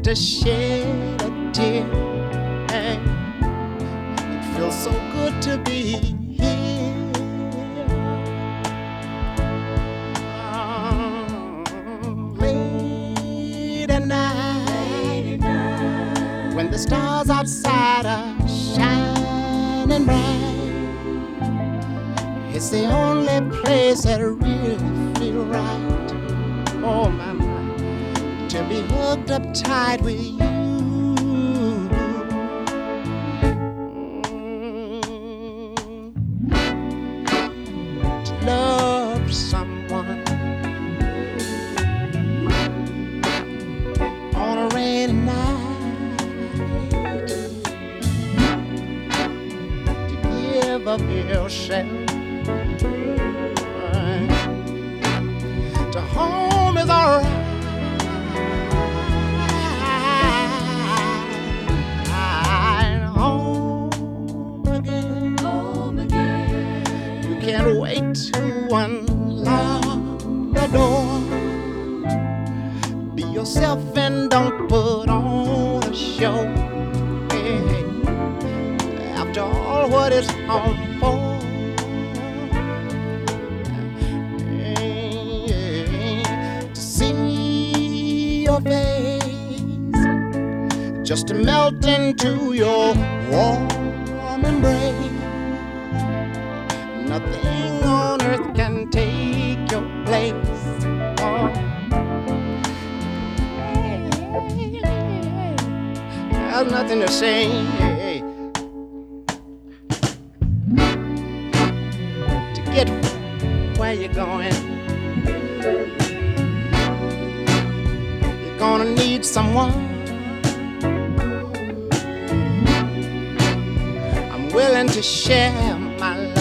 to shed a tear. Hey, it feels so good to be here. Late at night, when the stars outside are shining bright, it's the only place that really feel right. Oh my, to be hooked up tight with you. To love someone on a rainy night, to give up yourself to home is alright. Can't wait to unlock the door. Be yourself and don't put on a show. Hey, after all, what is home for? Hey, to see your face, just to melt into your warm embrace. Nothing on earth can take your place. Oh. There's nothing to say. To get where you're going, you're gonna need someone. I'm willing to share my life.